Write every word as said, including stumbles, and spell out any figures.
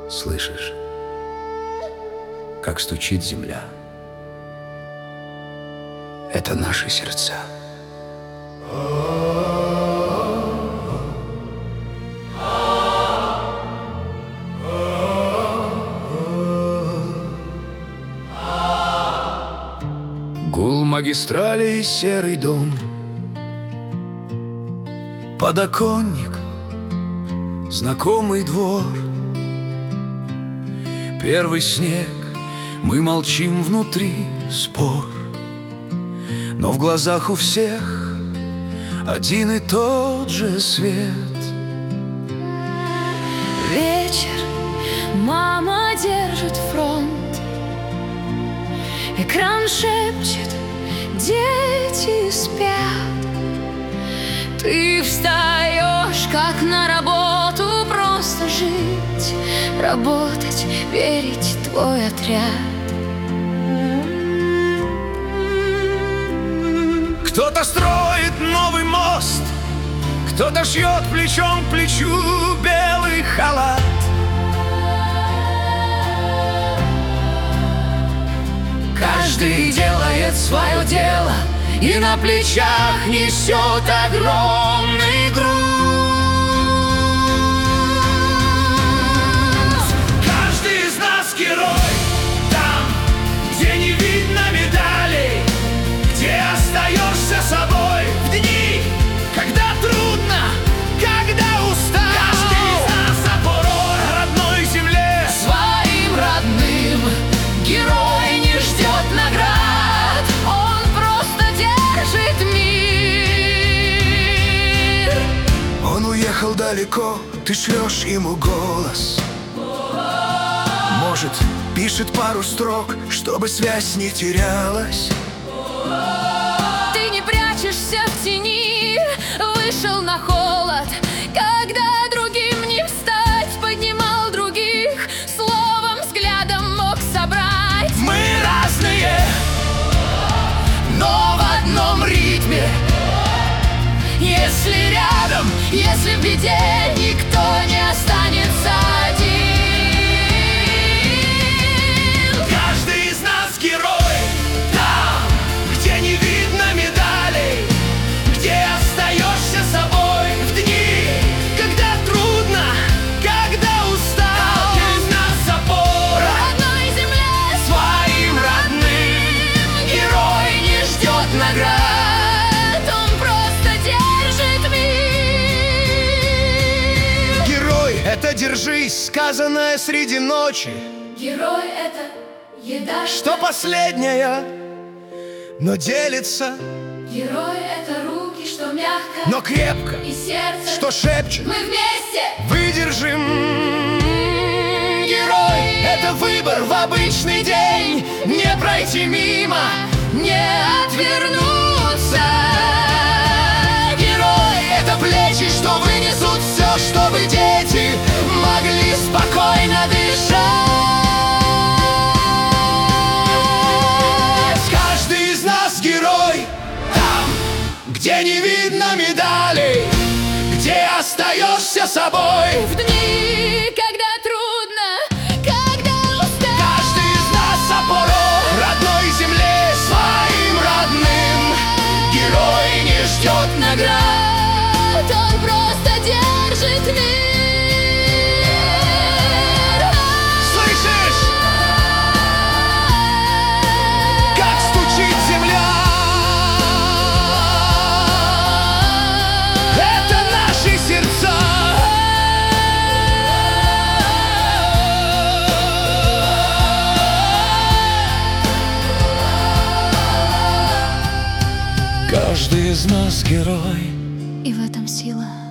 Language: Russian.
Слышишь, как стучит земля? Это наши сердца. Гул магистрали и серый дом, подоконник, знакомый двор. Первый снег, мы молчим внутри, спор. Но в глазах у всех один и тот же свет. Вечер, мама держит фронт, экран шепчет, дети спят. Ты встаешь, как на работу, просто жить, работать, верить, твой отряд. Кто-то строит новый мост, кто-то шьет плечом к плечу белый халат. Каждый делает свое дело и на плечах несет огромный груз. Каждый из нас герой там, где не видно медалей, где остаешься собой в дни, когда трудно, когда устал. Каждый из нас опора родной земле, своим родным. Герой не ждет наград, он просто держит мир. Он уехал далеко, ты шлешь ему голос. Может, пишет пару строк, чтобы связь не терялась. Ты не прячешься в тени, вышел на холод, когда другим не встать, поднимал других, словом, взглядом мог собрать. Мы разные, но в одном ритме. Если рядом, если в беде, никто не останется один. Каждый из нас герой там, где не видно медалей, где остаешься собой в дни, когда трудно, когда устал. Каждый из нас опора Родной земле, своим родным. Герой не ждет наград, он просто держит мир. герой — это держись, сказанное среди ночи, Герой — это еда, что последняя, но делится, Герой — это руки, что мягко, но крепко, и сердце, что шепчет: мы вместе. выдержим. Герой — это выбор в обычный день, не пройти мимо, не отвернуться. Герой — это плечи, что вынесут все, чтобы дети могли спокойно дышать. Каждый из нас герой там, где не видно медалей, где остаешься собой В дни, когда трудно, когда устал. Каждый из нас опора родной земле, своим родным. Герой не ждет наград, Он просто держит мир. слышишь, как стучит земля? Это наши сердца. Каждый из нас герой. И в этом сила.